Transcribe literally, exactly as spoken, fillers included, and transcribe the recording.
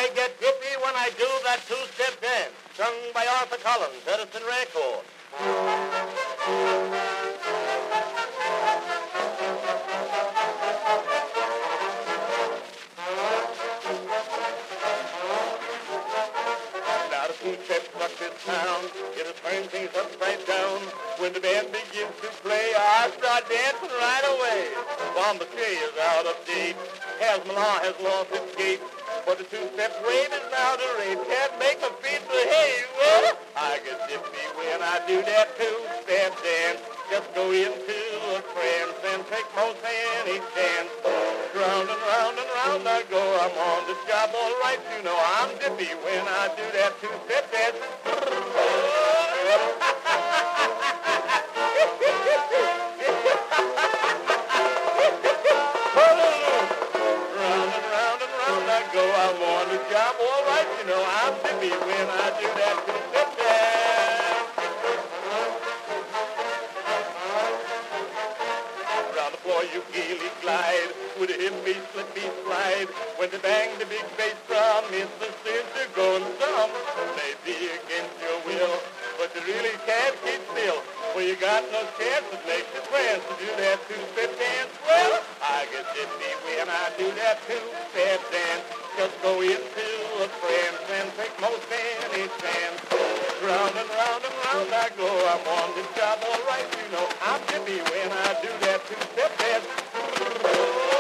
I get dippy when I do that two-step dance, sung by Arthur Collins, Edison Record. Now the two-step struck this town, it'll turn things upside down. When the band begins to play, I start dancing right away. Bombache is out of date, Hasmala has lost its gait, but the two-step wave is now the rate. Can't make my feet behave. Well, I get dippy when I do that two-step dance. Just go into a trance and take most any chance. Round and round and round I go. I'm on the job all right. You know I'm dippy when I do that two-step dance. Go, I'm on the job, all right, you know, I'm dippy when I do that two-step dance. Round the floor you gaily glide, with a hip beat, slip beat slide. When they bang the big bass drum, it's the sense you're going some. Maybe against your will, but you really can't keep still. Well, you got no chance, it makes you trance to do that two-step dance. Well, I get dippy when I do that two-step dance. Just go into a trance and take most any chance. Round and round and round I go. I'm on the job all right, you know. I'm dippy when I do that two-step dance.